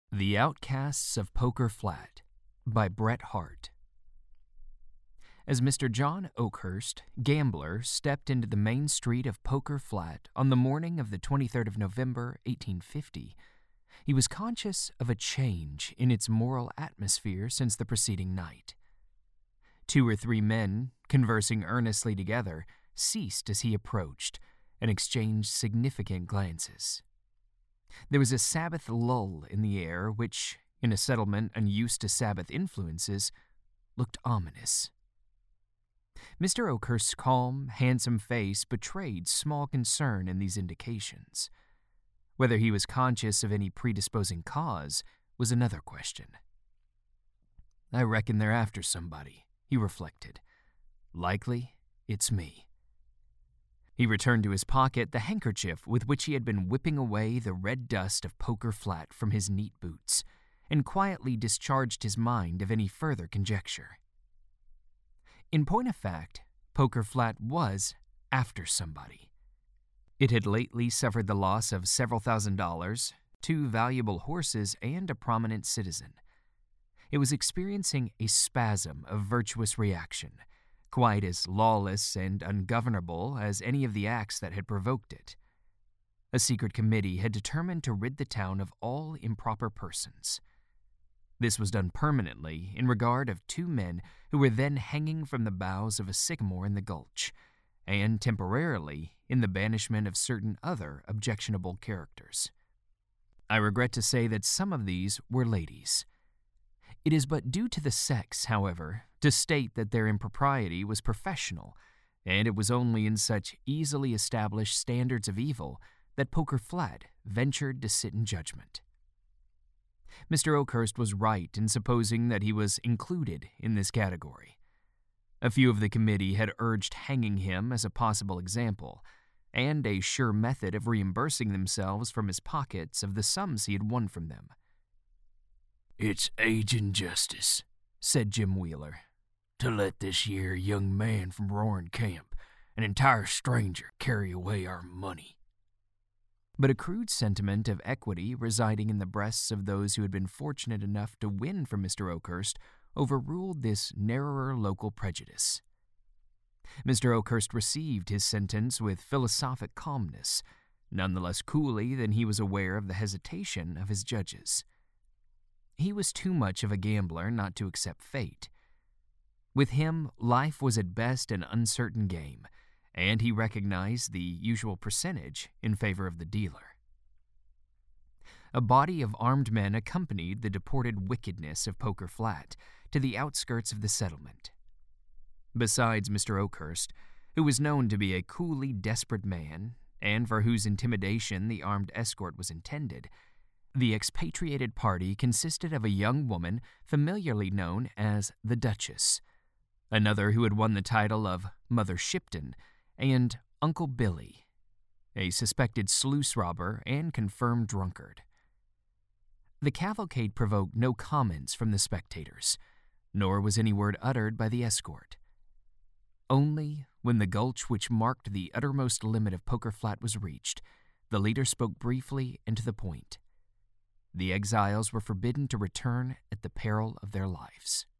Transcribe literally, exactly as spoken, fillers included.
The Outcasts of Poker Flat by Bret Harte. As Mister John Oakhurst, gambler, stepped into the main street of Poker Flat on the morning of the twenty-third of November, eighteen fifty, he was conscious of a change in its moral atmosphere since the preceding night. Two or three men, conversing earnestly together, ceased as he approached and exchanged significant glances. There was a Sabbath lull in the air which, in a settlement unused to Sabbath influences, looked ominous. Mister Oakhurst's calm, handsome face betrayed small concern in these indications. Whether he was conscious of any predisposing cause was another question. "I reckon they're after somebody," he reflected. "Likely it's me." He returned to his pocket the handkerchief with which he had been whipping away the red dust of Poker Flat from his neat boots, and quietly discharged his mind of any further conjecture. In point of fact, Poker Flat was after somebody. It had lately suffered the loss of several thousand dollars, two valuable horses, and a prominent citizen. It was experiencing a spasm of virtuous reaction, quite as lawless and ungovernable as any of the acts that had provoked it. A secret committee had determined to rid the town of all improper persons. This was done permanently in regard of two men who were then hanging from the boughs of a sycamore in the gulch, and temporarily in the banishment of certain other objectionable characters. I regret to say that some of these were ladies. It is but due to the sex, however, to state that their impropriety was professional, and it was only in such easily established standards of evil that Poker Flat ventured to sit in judgment. Mister Oakhurst was right in supposing that he was included in this category. A few of the committee had urged hanging him as a possible example, and a sure method of reimbursing themselves from his pockets of the sums he had won from them. "It's aging justice," said Jim Wheeler, "to let this here young man from Roaring Camp, an entire stranger, carry away our money." But a crude sentiment of equity residing in the breasts of those who had been fortunate enough to win from Mister Oakhurst overruled this narrower local prejudice. Mister Oakhurst received his sentence with philosophic calmness, none the less coolly than he was aware of the hesitation of his judges. He was too much of a gambler not to accept fate. With him, life was at best an uncertain game, and he recognized the usual percentage in favor of the dealer. A body of armed men accompanied the deported wickedness of Poker Flat to the outskirts of the settlement. Besides Mister Oakhurst, who was known to be a coolly desperate man, and for whose intimidation the armed escort was intended, the expatriated party consisted of a young woman familiarly known as the Duchess, another who had won the title of Mother Shipton, and Uncle Billy, a suspected sluice robber and confirmed drunkard. The cavalcade provoked no comments from the spectators, nor was any word uttered by the escort. Only when the gulch which marked the uttermost limit of Poker Flat was reached, the leader spoke briefly and to the point. The exiles were forbidden to return at the peril of their lives.